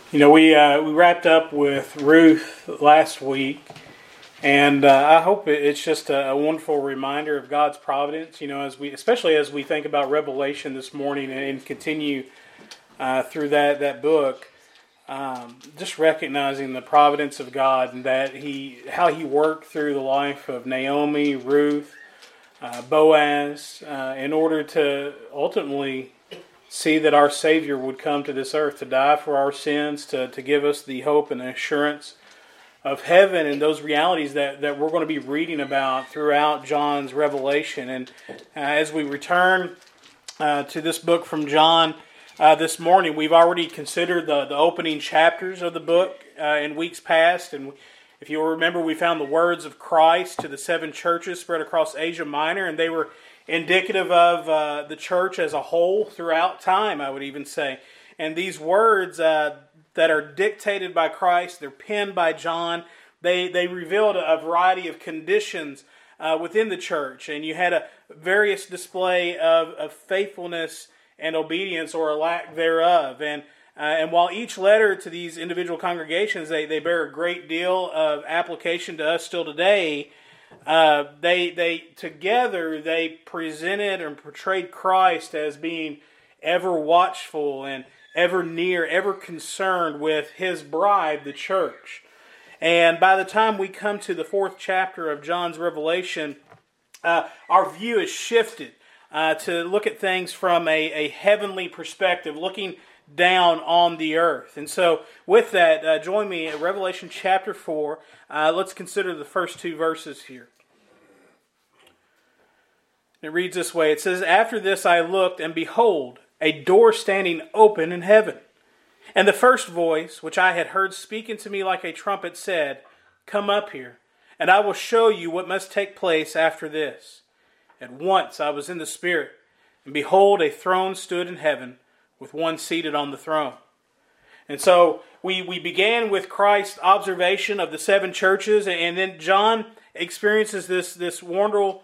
We wrapped up with Ruth last week, and I hope it's just a wonderful reminder of God's providence. Especially as we think about Revelation this morning and continue through that book, just recognizing the providence of God and that how He worked through the life of Naomi, Ruth, Boaz, in order to ultimately see that our Savior would come to this earth to die for our sins, to give us the hope and the assurance of heaven and those realities that we're going to be reading about throughout John's Revelation. And as we return to this book from John this morning, we've already considered the opening chapters of the book in weeks past. And if you'll remember, we found the words of Christ to the 7 churches spread across Asia Minor, and they were indicative of the church as a whole throughout time, I would even say. And these words that are dictated by Christ, they're penned by John, they revealed a variety of conditions within the church. And you had a various display of faithfulness and obedience or a lack thereof. And while each letter to these individual congregations, they bear a great deal of application to us still today, they together presented and portrayed Christ as being ever watchful and ever near, ever concerned with His bride, the church. And by the time we come to the 4th chapter of John's Revelation, our view is shifted to look at things from a heavenly perspective, looking down on the earth. And so with that, join me at Revelation chapter 4. Let's consider the first 2 verses here. It reads this way. It says, "After this I looked, and behold, a door standing open in heaven. And the first voice, which I had heard speaking to me like a trumpet, said, 'Come up here, and I will show you what must take place after this.' At once I was in the Spirit, and behold, a throne stood in heaven, with one seated on the throne." And so we began with Christ's observation of the 7 churches, and then John experiences this wonderful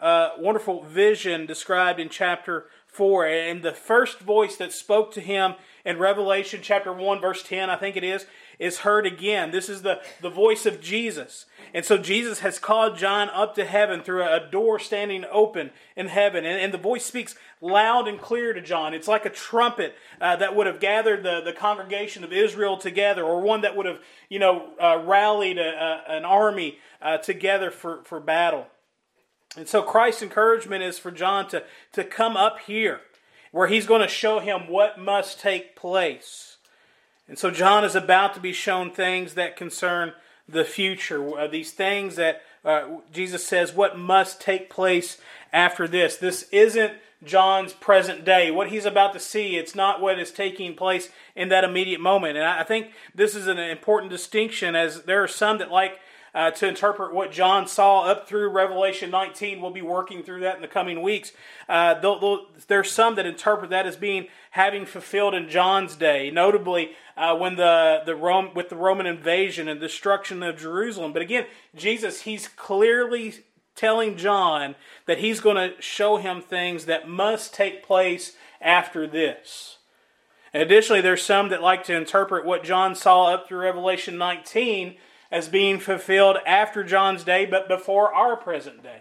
vision described in chapter 4. And the first voice that spoke to him in Revelation chapter 1, verse 10, I think it is heard again. This is the voice of Jesus. And so Jesus has called John up to heaven through a door standing open in heaven. And the voice speaks loud and clear to John. It's like a trumpet that would have gathered the congregation of Israel together, or one that would have rallied an army together for battle. And so Christ's encouragement is for John to come up here, where he's going to show him what must take place. And so John is about to be shown things that concern the future. These things that Jesus says what must take place after this. This isn't John's present day. What he's about to see, it's not what is taking place in that immediate moment. And I think this is an important distinction, as there are some that like to interpret what John saw up through Revelation 19. We'll be working through that in the coming weeks. There's some that interpret that as having fulfilled in John's day, notably when with the Roman invasion and destruction of Jerusalem. But again, Jesus, he's clearly telling John that he's going to show him things that must take place after this. And additionally, there's some that like to interpret what John saw up through Revelation 19 as being fulfilled after John's day, but before our present day.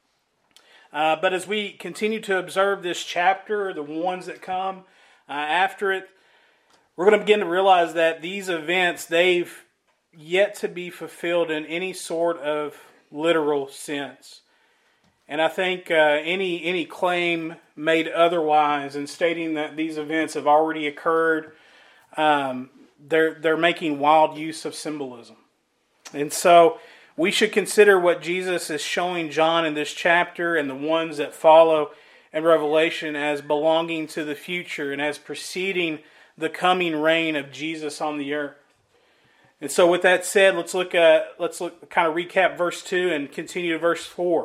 But as we continue to observe this chapter, the ones that come after it, we're going to begin to realize that these events, they've yet to be fulfilled in any sort of literal sense. And I think any claim made otherwise in stating that these events have already occurred, they're making wild use of symbolism. And so we should consider what Jesus is showing John in this chapter and the ones that follow in Revelation as belonging to the future and as preceding the coming reign of Jesus on the earth. And so with that said, let's look kind of recap verse 2 and continue to verse 4.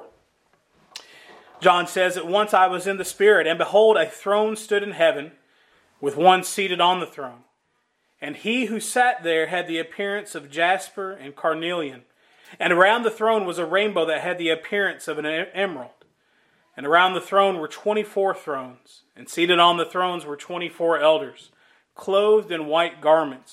John says, "At once I was in the Spirit, and behold, a throne stood in heaven, with one seated on the throne. And he who sat there had the appearance of jasper and carnelian. And around the throne was a rainbow that had the appearance of an emerald. And around the throne were 24 thrones, and seated on the thrones were 24 elders, clothed in white garments,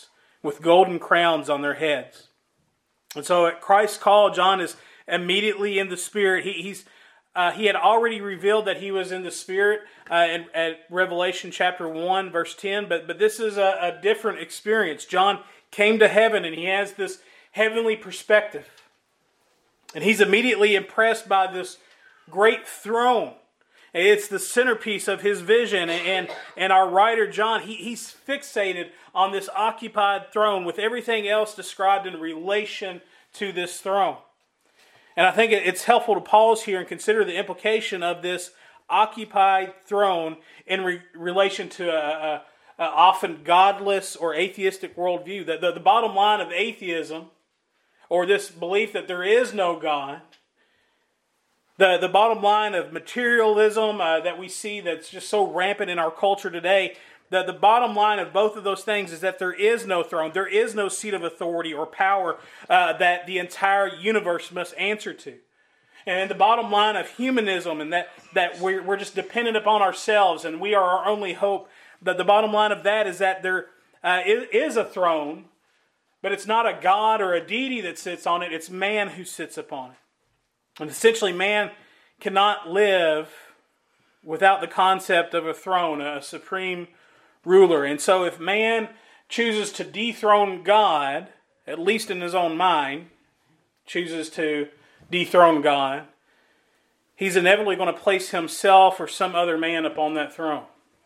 with golden crowns on their heads. And so at Christ's call, John is immediately in the Spirit. He had already revealed that he was in the Spirit at Revelation chapter 1, verse 10. But this is a different experience. John came to heaven and he has this heavenly perspective. And he's immediately impressed by this great throne. It's the centerpiece of his vision. And our writer, John, he's fixated on this occupied throne with everything else described in relation to this throne. And I think it's helpful to pause here and consider the implication of this occupied throne in relation to a often godless or atheistic worldview. The bottom line of atheism, or this belief that there is no God, the bottom line of materialism that we see that's just so rampant in our culture today, the bottom line of both of those things is that there is no throne, there is no seat of authority or power that the entire universe must answer to. And the bottom line of humanism, and that we're just dependent upon ourselves and we are our only hope, that the bottom line of that is that there is a throne, but it's not a God or a deity that sits on it, it's man who sits upon it. And essentially man cannot live without the concept of a throne, a supreme ruler. And so if man chooses to dethrone God, at least in his own mind, chooses to dethrone God, he's inevitably going to place himself or some other man upon that throne.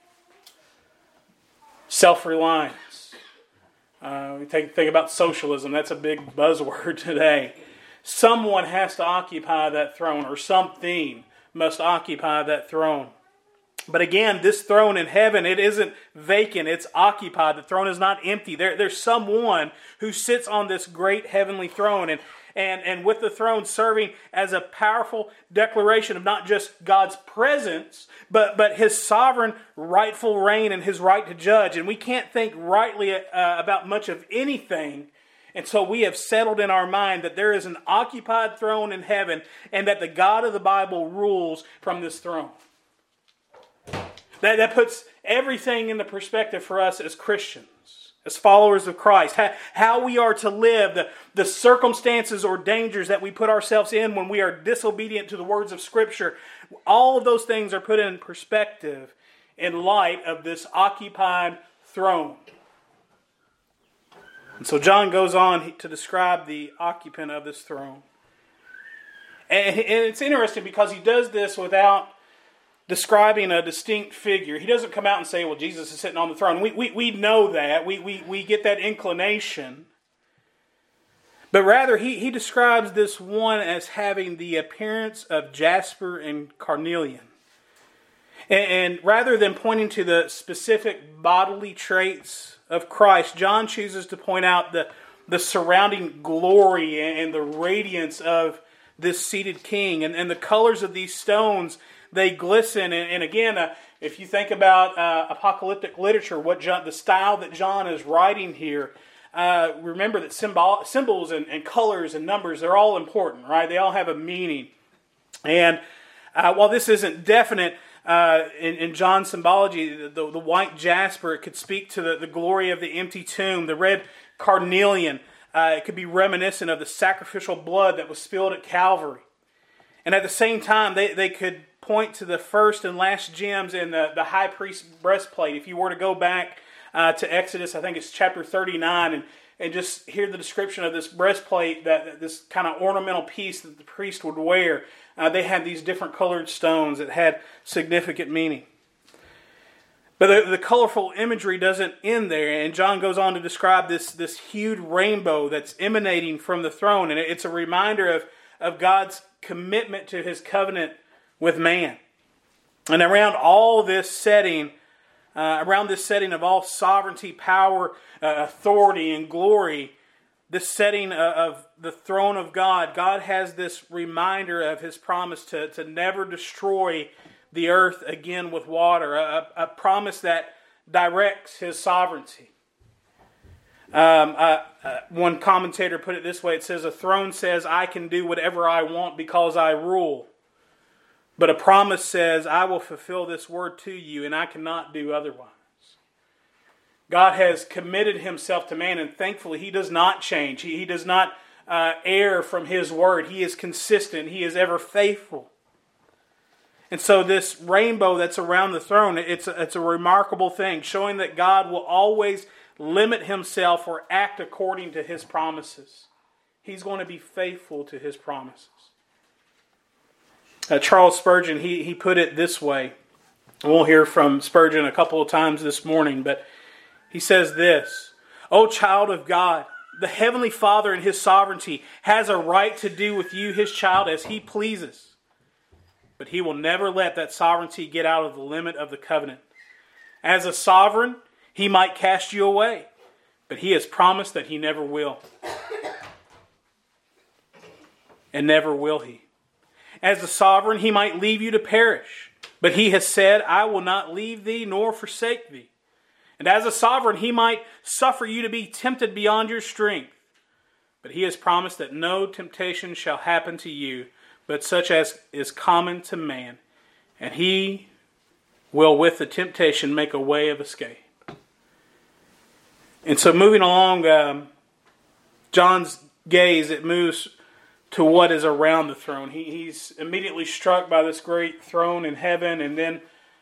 Self-reliance. We think about socialism. That's a big buzzword today. Someone has to occupy that throne, or something must occupy that throne. But again, this throne in heaven, it isn't vacant, it's occupied. The throne is not empty. There's someone who sits on this great heavenly throne, and with the throne serving as a powerful declaration of not just God's presence, but His sovereign rightful reign and His right to judge. And we can't think rightly about much of anything until we have settled in our mind that there is an occupied throne in heaven and that the God of the Bible rules from this throne. That puts everything in the perspective for us as Christians, as followers of Christ. How we are to live, the circumstances or dangers that we put ourselves in when we are disobedient to the words of Scripture. All of those things are put in perspective in light of this occupied throne. And so John goes on to describe the occupant of this throne. And it's interesting because he does this without describing a distinct figure. He doesn't come out and say, well, Jesus is sitting on the throne. We know that. We get that inclination. But rather, he describes this one as having the appearance of jasper and carnelian. And rather than pointing to the specific bodily traits of Christ, John chooses to point out the surrounding glory and the radiance of this seated king. And the colors of these stones, they glisten. And again, if you think about apocalyptic literature, the style that John is writing here, remember that symbols and colors and numbers, they're all important, right? They all have a meaning. And while this isn't definite, in John's symbology, the white jasper, it could speak to the glory of the empty tomb. The red carnelian, it could be reminiscent of the sacrificial blood that was spilled at Calvary. And at the same time, they could point to the first and last gems in the high priest's breastplate. If you were to go back to Exodus, I think it's chapter 39, and just hear the description of this breastplate, that this kind of ornamental piece that the priest would wear. They had these different colored stones that had significant meaning. But the colorful imagery doesn't end there, and John goes on to describe this huge rainbow that's emanating from the throne, and it's a reminder of God's commitment to His covenant with man. And around this setting of all sovereignty, power, authority, and glory, this setting of the throne of God, God has this reminder of His promise to never destroy the earth again with water, a promise that directs His sovereignty. One commentator put it this way, it says, a throne says, I can do whatever I want because I rule. But a promise says, I will fulfill this word to you and I cannot do otherwise. God has committed himself to man, and thankfully he does not change. He does not err from his word. He is consistent. He is ever faithful. And so this rainbow that's around the throne, it's a remarkable thing, showing that God will always limit himself or act according to his promises. He's going to be faithful to his promises. Charles Spurgeon, he put it this way. We'll hear from Spurgeon a couple of times this morning, but he says this: "O child of God, the Heavenly Father in his sovereignty has a right to do with you, his child, as he pleases. But he will never let that sovereignty get out of the limit of the covenant. As a sovereign, he might cast you away, but he has promised that he never will. And never will he. As a sovereign, he might leave you to perish, but he has said, I will not leave thee nor forsake thee. And as a sovereign, he might suffer you to be tempted beyond your strength, but he has promised that no temptation shall happen to you, but such as is common to man. And he will with the temptation make a way of escape." And so moving along, John's gaze, it moves to what is around the throne. He's immediately struck by this great throne in heaven, and then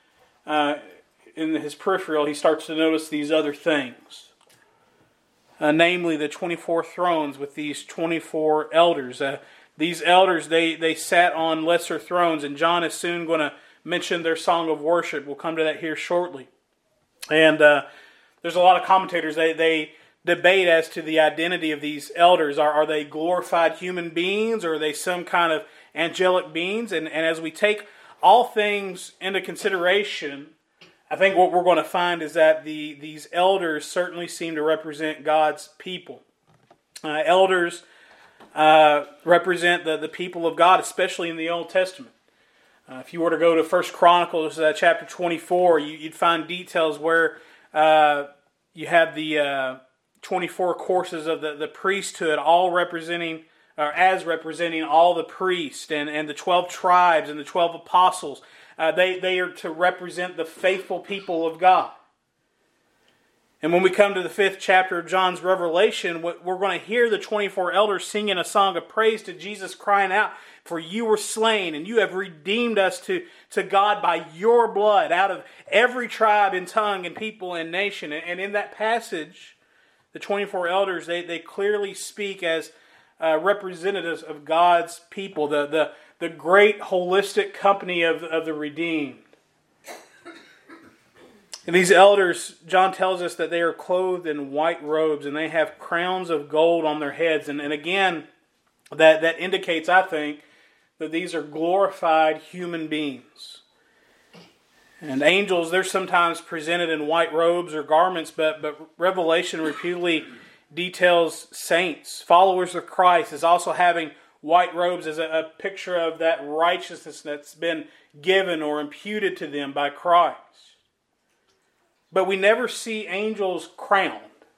in his peripheral, he starts to notice these other things. Namely, the 24 thrones with these 24 elders. These elders, they sat on lesser thrones, and John is soon going to mention their song of worship. We'll come to that here shortly. And there's a lot of commentators, they debate as to the identity of these elders. Are they glorified human beings, or are they some kind of angelic beings? And as we take all things into consideration, I think what we're going to find is that these elders certainly seem to represent God's people. Elders represent the people of God, especially in the Old Testament. If you were to go to 1 Chronicles chapter 24, you'd find details where you have the 24 courses of the priesthood, all representing, or as representing all the priests and the 12 tribes and the 12 apostles. They are to represent the faithful people of God. And when we come to the 5th chapter of John's Revelation, we're going to hear the 24 elders singing a song of praise to Jesus, crying out, "For you were slain, and you have redeemed us to God by your blood, out of every tribe and tongue and people and nation." And in that passage, the 24 elders, they clearly speak as representatives of God's people, the great holistic company of the redeemed. And these elders, John tells us that they are clothed in white robes, and they have crowns of gold on their heads. And again, that indicates, I think, that these are glorified human beings. And angels, they're sometimes presented in white robes or garments, but Revelation repeatedly details saints, followers of Christ, as also having white robes as a picture of that righteousness that's been given or imputed to them by Christ. But we never see angels crowned.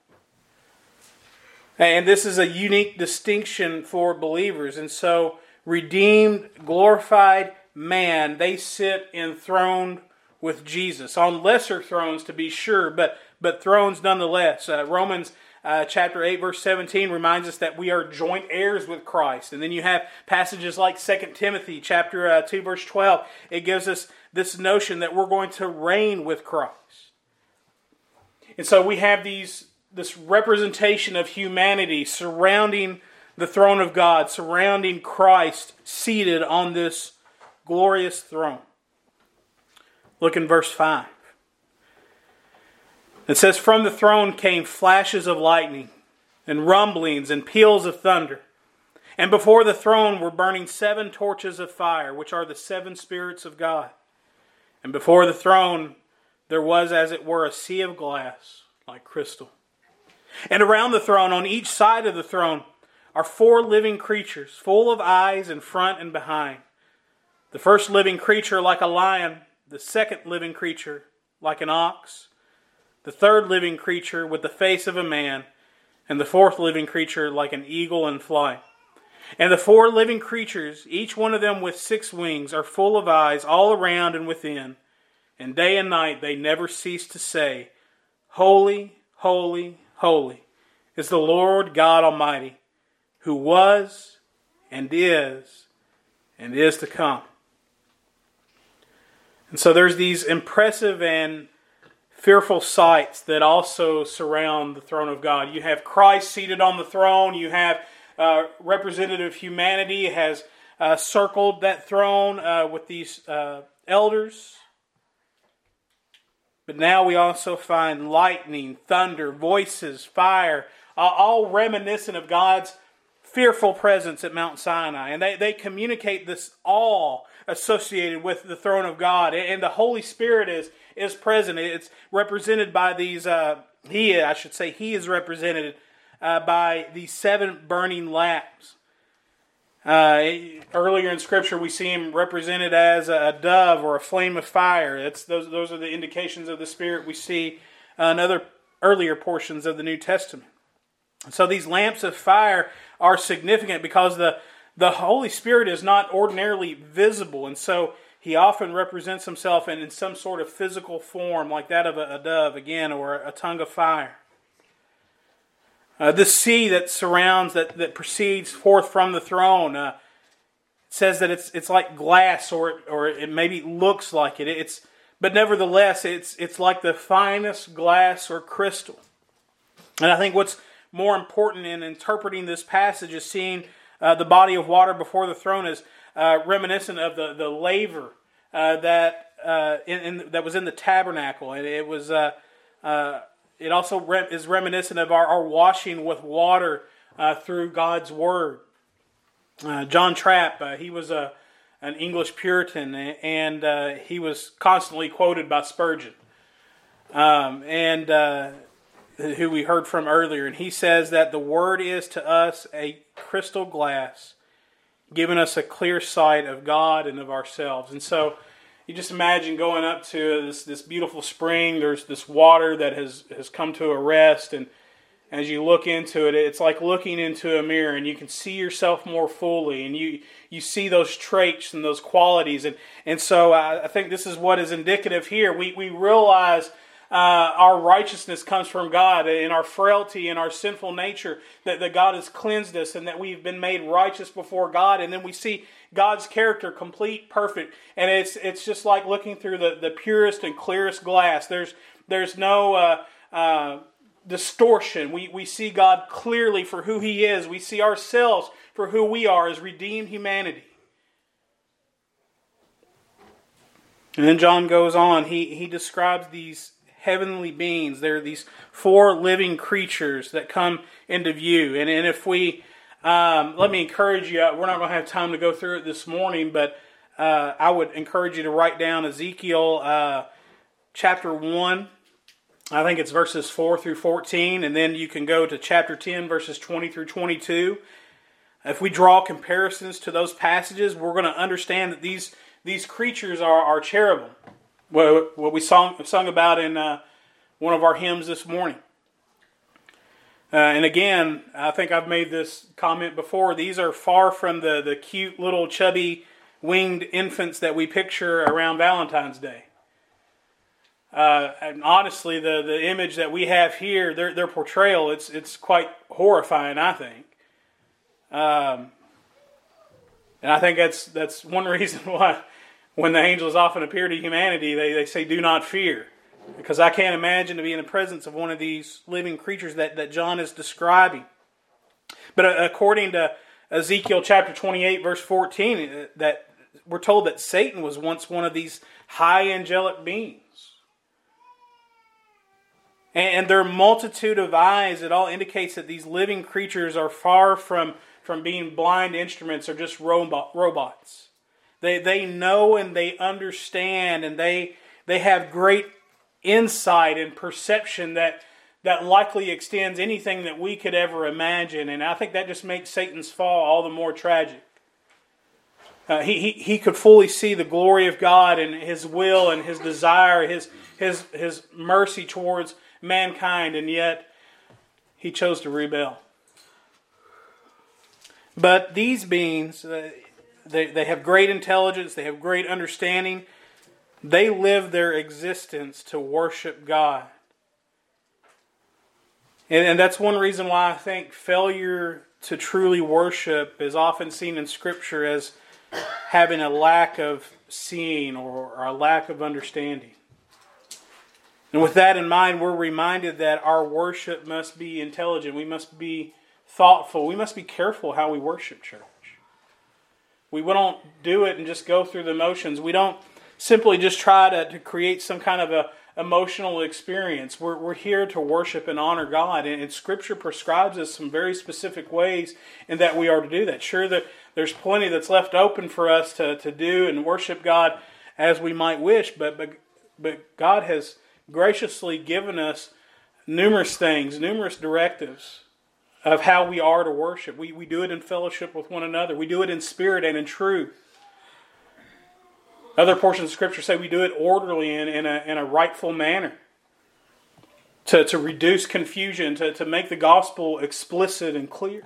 And this is a unique distinction for believers. And so, redeemed, glorified man, they sit enthroned with Jesus. On lesser thrones, to be sure, but thrones nonetheless. Romans chapter 8, verse 17 reminds us that we are joint heirs with Christ. And then you have passages like 2 Timothy chapter 2, verse 12. It gives us this notion that we're going to reign with Christ. And so we have this representation of humanity surrounding the throne of God, surrounding Christ seated on this glorious throne. Look in verse 5. It says, "From the throne came flashes of lightning, and rumblings and peals of thunder. And before the throne were burning 7 torches of fire, which are the 7 spirits of God. And before the throne there was as it were a sea of glass, like crystal. And around the throne, on each side of the throne, are 4 living creatures, full of eyes in front and behind. The first living creature like a lion, the second living creature like an ox, the third living creature with the face of a man, and the fourth living creature like an eagle in flight. And the 4 living creatures, each one of them with 6 wings, are full of eyes all around and within. And day and night they never cease to say, Holy, holy, holy is the Lord God Almighty, who was and is to come. And so there's these impressive and fearful sights that also surround the throne of God. You have Christ seated on the throne. You have representative humanity has circled that throne with these elders. But now we also find lightning, thunder, voices, fire, all reminiscent of God's fearful presence at Mount Sinai. And they communicate this awe associated with the throne of God. And the Holy Spirit is present. It's represented by these, He is represented by these 7 burning lamps. Earlier in Scripture, we see Him represented as a dove or a flame of fire. Those are the indications of the Spirit we see in other earlier portions of the New Testament. So these lamps of fire are significant because the Holy Spirit is not ordinarily visible, and so He often represents Himself in some sort of physical form, like that of a dove, again, or a tongue of fire. The sea that surrounds, that proceeds forth from the throne, says that it's like glass, or it maybe looks like it. But nevertheless, it's like the finest glass or crystal. And I think what's more important in interpreting this passage is seeing the body of water before the throne is reminiscent of the laver that was in the tabernacle, and it was. It also is reminiscent of our washing with water through God's Word. John Trapp, he was an English Puritan, and he was constantly quoted by Spurgeon, who we heard from earlier. And he says that the Word is to us a crystal glass, giving us a clear sight of God and of ourselves. And so you just imagine going up to this beautiful spring. There's this water that has come to a rest, and as you look into it, it's like looking into a mirror, and you can see yourself more fully, and you see those traits and those qualities. And so I think this is what is indicative here. We realize our righteousness comes from God, in our frailty and our sinful nature, that God has cleansed us and that we've been made righteous before God. And then we see God's character complete, perfect, and it's just like looking through the purest and clearest glass. There's no distortion. We see God clearly for who He is. We see ourselves for who we are as redeemed humanity. And then John goes on. He describes these heavenly beings. They're these 4 living creatures that come into view. And if we let me encourage you, we're not going to have time to go through it this morning, but I would encourage you to write down Ezekiel chapter 1. I think it's verses 4 through 14, and then you can go to chapter 10, verses 20 through 22. If we draw comparisons to those passages, we're going to understand that these creatures are cherubim. What we sung about in one of our hymns this morning. And again, I think I've made this comment before. These are far from the cute little chubby winged infants that we picture around Valentine's Day. And honestly, the image that we have here, their portrayal, it's quite horrifying, I think. And I think that's one reason why when the angels often appear to humanity, they say, "Do not fear." Because I can't imagine to be in the presence of one of these living creatures that John is describing. But according to Ezekiel chapter 28, verse 14, that we're told that Satan was once one of these high angelic beings. And their multitude of eyes, it all indicates that these living creatures are far from being blind instruments or just robots. They know and they understand, and they have great insight and perception that likely extends anything that we could ever imagine. And I think that just makes Satan's fall all the more tragic. He could fully see the glory of God and His will and His desire, His mercy towards mankind, and yet he chose to rebel. But these beings, they have great intelligence, they have great understanding. They live their existence to worship God. And that's one reason why I think failure to truly worship is often seen in Scripture as having a lack of seeing or a lack of understanding. And with that in mind, we're reminded that our worship must be intelligent. We must be thoughtful. We must be careful how we worship, church. We don't do it and just go through the motions. We don't simply just try to create some kind of a emotional experience. We're here to worship and honor God. And Scripture prescribes us some very specific ways in that we are to do that. Sure, that there's plenty that's left open for us to do and worship God as we might wish. But God has graciously given us numerous things, numerous directives of how we are to worship. We do it in fellowship with one another. We do it in spirit and in truth. Other portions of Scripture say we do it orderly and in a rightful manner. To reduce confusion, to make the gospel explicit and clear.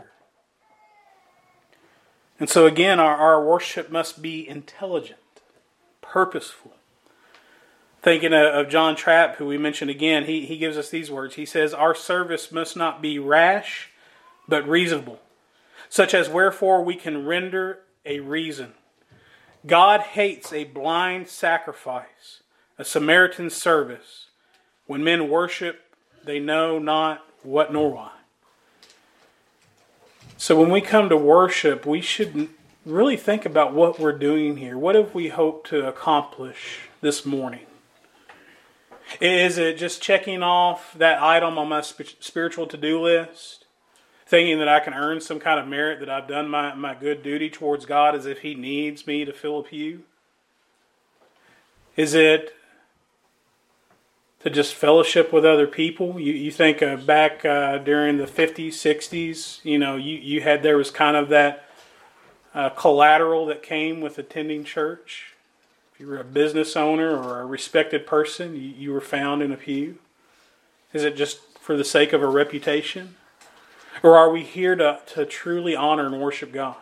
And so again, our worship must be intelligent, purposeful. Thinking of John Trapp, who we mentioned again, he gives us these words. He says, "Our service must not be rash, but reasonable, such as wherefore we can render a reason. God hates a blind sacrifice, a Samaritan service. When men worship, they know not what nor why." So when we come to worship, we should really think about what we're doing here. What have we hoped to accomplish this morning? Is it just checking off that item on my spiritual to-do list? Thinking that I can earn some kind of merit, that I've done my good duty towards God as if He needs me to fill a pew? Is it to just fellowship with other people? You think back during the 50s, 60s, there was kind of that collateral that came with attending church. If you were a business owner or a respected person, you were found in a pew. Is it just for the sake of a reputation? Or are we here to truly honor and worship God?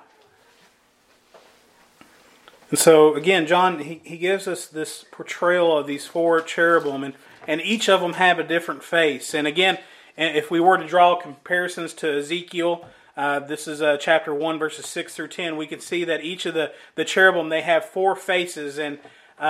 And so, again, John, he gives us this portrayal of these four cherubim, and each of them have a different face. And again, if we were to draw comparisons to Ezekiel, this is chapter 1, verses 6 through 10, we can see that each of the cherubim, they have four faces. And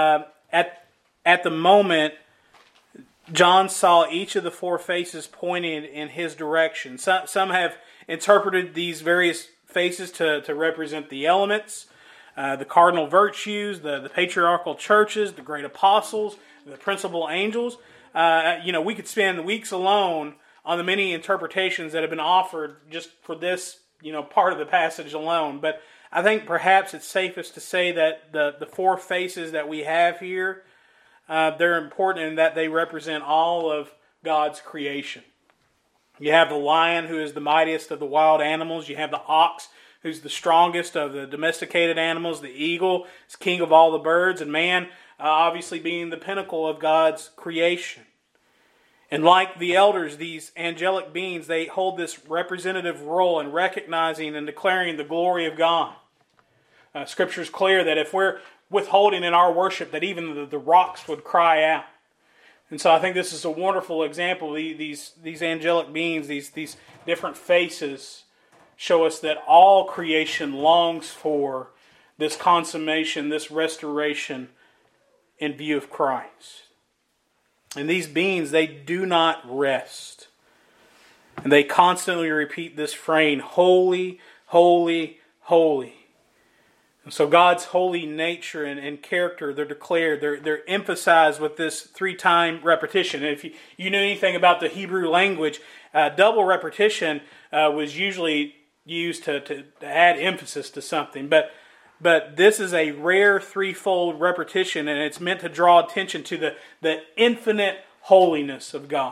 at the moment, John saw each of the four faces pointing in his direction. Some have interpreted these various faces to represent the elements, the cardinal virtues, the patriarchal churches, the great apostles, the principal angels. We could spend weeks alone on the many interpretations that have been offered just for this, part of the passage alone. But I think perhaps it's safest to say that the four faces that we have here, they're important in that they represent all of God's creation. You have the lion, who is the mightiest of the wild animals. You have the ox, who's the strongest of the domesticated animals. The eagle is king of all the birds. And man, obviously being the pinnacle of God's creation. And like the elders, these angelic beings, they hold this representative role in recognizing and declaring the glory of God. Scripture is clear that if we're withholding in our worship, that even the rocks would cry out. And so I think this is a wonderful example. These angelic beings, these different faces, show us that all creation longs for this consummation, this restoration in view of Christ. And these beings, they do not rest. And they constantly repeat this refrain, holy, holy, holy. And so God's holy nature and character, they're declared, they're emphasized with this 3-time repetition. And if you knew anything about the Hebrew language, double repetition was usually used to add emphasis to something. But this is a rare threefold repetition, and it's meant to draw attention to the infinite holiness of God.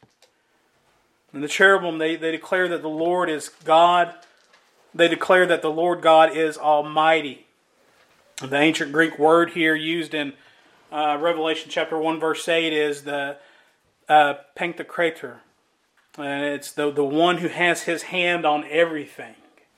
And the cherubim, they declare that the Lord is God. They declare that the Lord God is almighty. The ancient Greek word here used in Revelation chapter 1 verse 8 is the Pantocrator. And it's the one who has his hand on everything.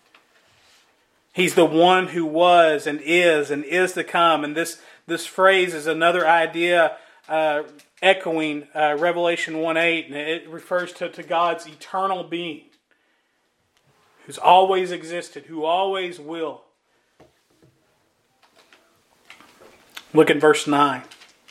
He's the one who was and is to come. And this phrase is another idea echoing Revelation 1:8, and it refers to God's eternal being, who's always existed, who always will. Look at verse 9.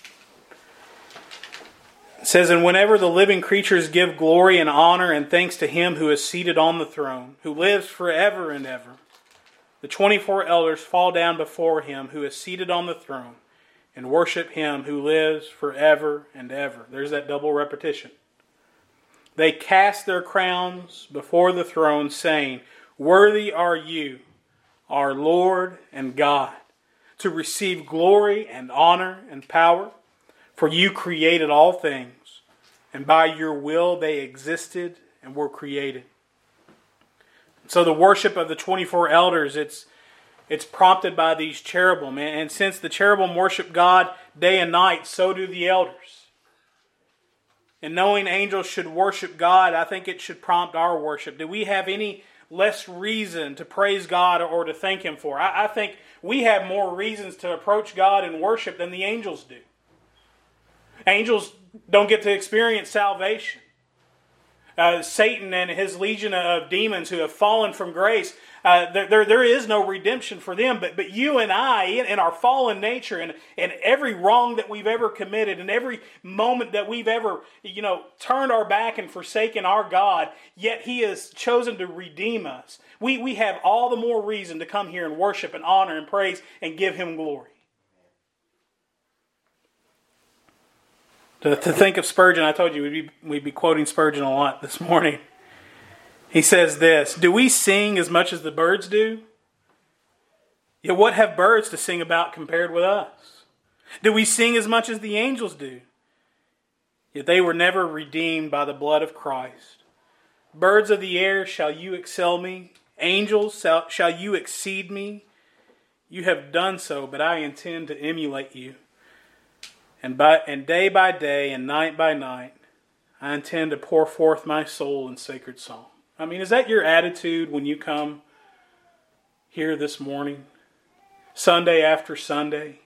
It says, "And whenever the living creatures give glory and honor and thanks to Him who is seated on the throne, who lives forever and ever, the 24 elders fall down before Him who is seated on the throne and worship Him who lives forever and ever." There's that double repetition. "They cast their crowns before the throne, saying, Worthy are you, our Lord and God, to receive glory and honor and power. For you created all things, and by your will they existed and were created." So the worship of the 24 elders, it's prompted by these cherubim. And since the cherubim worship God day and night, so do the elders. And knowing angels should worship God, I think it should prompt our worship. Do we have any less reason to praise God or to thank Him for? I think we have more reasons to approach God in worship than the angels do. Angels don't get to experience salvation. Satan and his legion of demons who have fallen from grace, there is no redemption for them. But you and I, in our fallen nature, and every wrong that we've ever committed, and every moment that we've ever turned our back and forsaken our God, yet He has chosen to redeem us. We have all the more reason to come here and worship and honor and praise and give Him glory. To think of Spurgeon, I told you we'd be quoting Spurgeon a lot this morning. He says this, "Do we sing as much as the birds do? Yet what have birds to sing about compared with us? Do we sing as much as the angels do? Yet they were never redeemed by the blood of Christ. Birds of the air, shall you excel me? Angels, shall you exceed me? You have done so, but I intend to emulate you. And day by day and night by night, I intend to pour forth my soul in sacred song." I mean, is that your attitude when you come here this morning, Sunday after Sunday?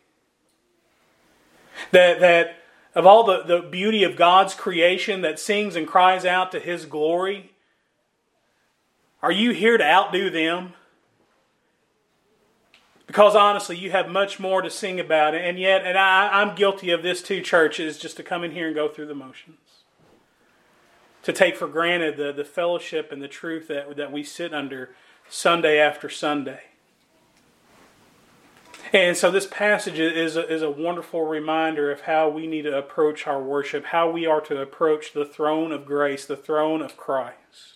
That of all the beauty of God's creation that sings and cries out to His glory, are you here to outdo them? Because honestly, you have much more to sing about. And yet, I'm guilty of this too, church, is just to come in here and go through the motions. To take for granted the fellowship and the truth that we sit under Sunday after Sunday. And so this passage is a wonderful reminder of how we need to approach our worship, how we are to approach the throne of grace, the throne of Christ.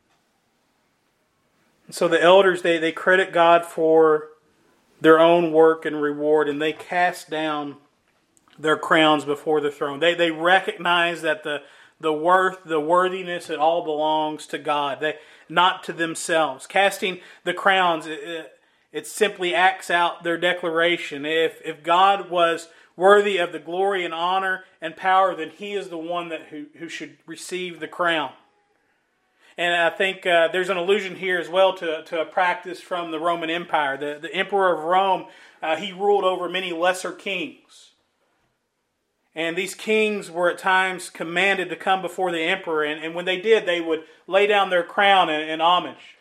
And so the elders, they credit God for their own work and reward, and they cast down their crowns before the throne. They recognize that the worth, the worthiness, it all belongs to God, not to themselves. Casting the crowns, it simply acts out their declaration. If God was worthy of the glory and honor and power, then He is the one who should receive the crown. And I think there's an allusion here as well to a practice from the Roman Empire. The Emperor of Rome, he ruled over many lesser kings. And these kings were at times commanded to come before the emperor. And when they did, they would lay down their crown in homage.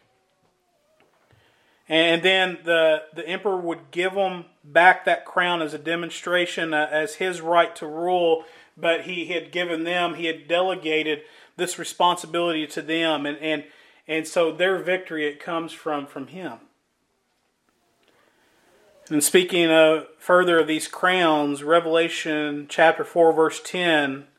And then the emperor would give them back that crown as a demonstration, as his right to rule. But he had delegated this responsibility to them, and so their victory, it comes from Him. And speaking further of these crowns, Revelation chapter 4, verse 10,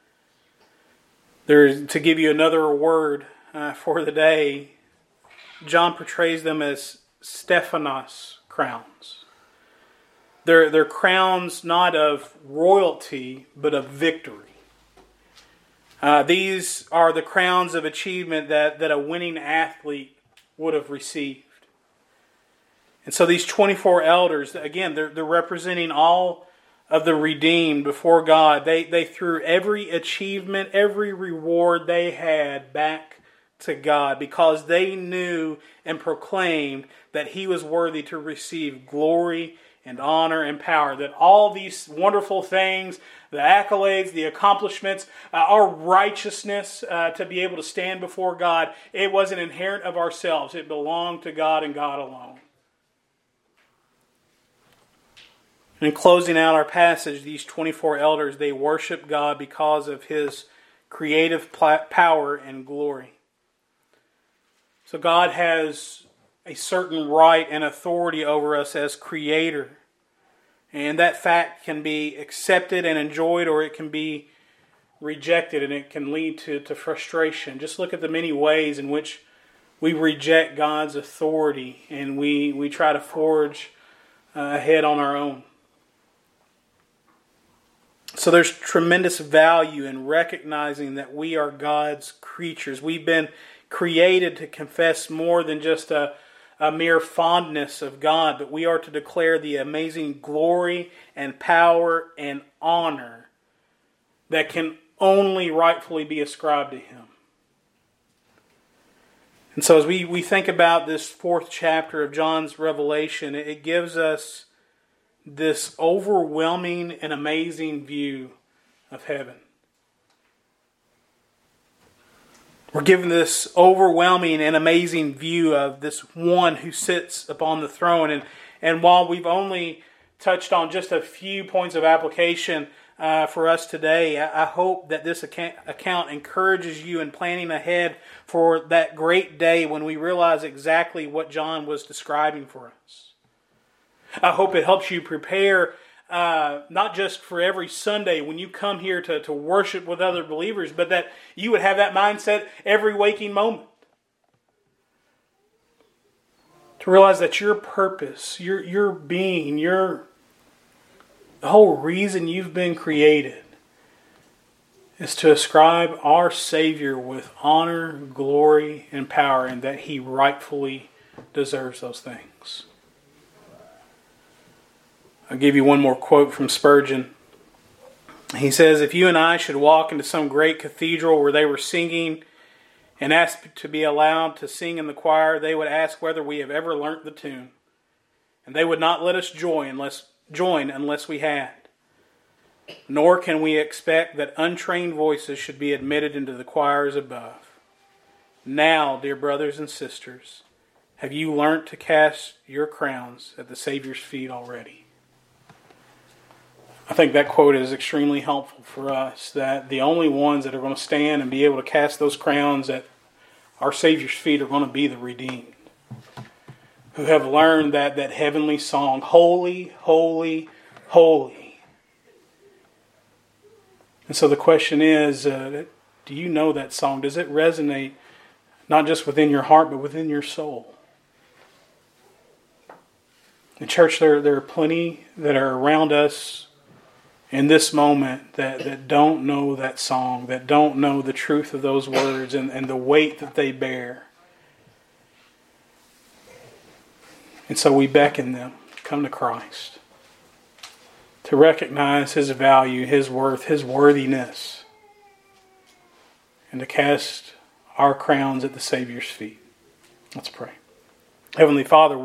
to give you another word for the day, John portrays them as Stephanos crowns. They're crowns not of royalty, but of victory. These are the crowns of achievement that a winning athlete would have received. And so these 24 elders, again, they're representing all of the redeemed before God. They threw every achievement, every reward they had back to God because they knew and proclaimed that He was worthy to receive glory and honor and power. That all these wonderful things, the accolades, the accomplishments, our righteousness to be able to stand before God, it wasn't inherent of ourselves. It belonged to God and God alone. In closing out our passage, these 24 elders, they worship God because of His creative power and glory. So God has a certain right and authority over us as Creator. And that fact can be accepted and enjoyed, or it can be rejected, and it can lead to frustration. Just look at the many ways in which we reject God's authority and we try to forge ahead on our own. So there's tremendous value in recognizing that we are God's creatures. We've been created to confess more than just a mere fondness of God, but we are to declare the amazing glory and power and honor that can only rightfully be ascribed to Him. And so as we think about this 4th chapter of John's Revelation, it gives us this overwhelming and amazing view of heaven. We're given this overwhelming and amazing view of this one who sits upon the throne. And while we've only touched on just a few points of application for us today, I hope that this account encourages you in planning ahead for that great day when we realize exactly what John was describing for us. I hope it helps you prepare not just for every Sunday when you come here to worship with other believers, but that you would have that mindset every waking moment. To realize that your purpose, your being, the whole reason you've been created is to ascribe our Savior with honor, glory, and power, and that He rightfully deserves those things. I'll give you one more quote from Spurgeon. He says, "If you and I should walk into some great cathedral where they were singing and asked to be allowed to sing in the choir, they would ask whether we have ever learnt the tune. And they would not let us join unless we had. Nor can we expect that untrained voices should be admitted into the choirs above. Now, dear brothers and sisters, have you learnt to cast your crowns at the Savior's feet already?" I think that quote is extremely helpful for us, that the only ones that are going to stand and be able to cast those crowns at our Savior's feet are going to be the redeemed, who have learned that heavenly song, "Holy, holy, holy." And so the question is, do you know that song? Does it resonate not just within your heart, but within your soul? In church, there are plenty that are around us in this moment that don't know that song, that don't know the truth of those words and the weight that they bear. And so we beckon them, come to Christ, to recognize His value, His worth, His worthiness, and to cast our crowns at the Savior's feet. Let's pray. Heavenly Father,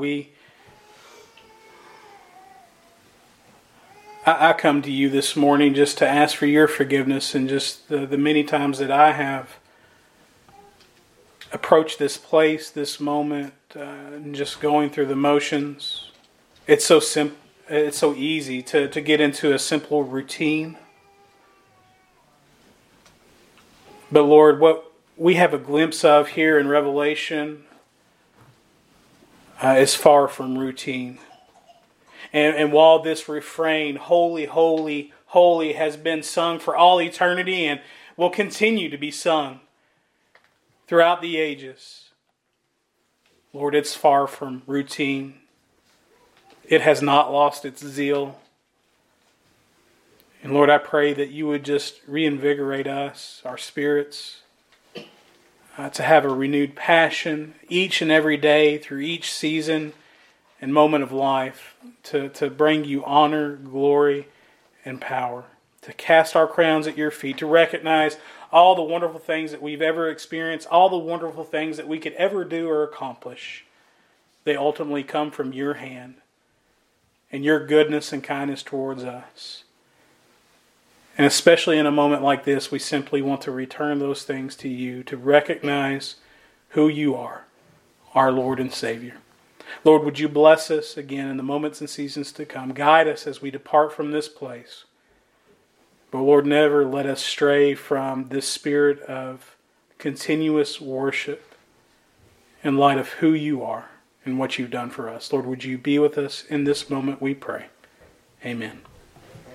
I come to you this morning just to ask for your forgiveness and just the many times that I have approached this place, this moment, and just going through the motions. It's so simple. It's so easy to get into a simple routine. But Lord, what we have a glimpse of here in Revelation is far from routine. And while this refrain, "Holy, holy, holy," has been sung for all eternity and will continue to be sung throughout the ages, Lord, it's far from routine. It has not lost its zeal. And Lord, I pray that you would just reinvigorate us, our spirits, to have a renewed passion each and every day through each season and moment of life to bring you honor, glory, and power. To cast our crowns at your feet, to recognize all the wonderful things that we've ever experienced, all the wonderful things that we could ever do or accomplish. They ultimately come from your hand. and your goodness and kindness towards us. And especially in a moment like this, we simply want to return those things to you, to recognize who you are, our Lord and Savior. Lord, would you bless us again in the moments and seasons to come. Guide us as we depart from this place. But Lord, never let us stray from this spirit of continuous worship in light of who you are and what you've done for us. Lord, would you be with us in this moment, we pray. Amen.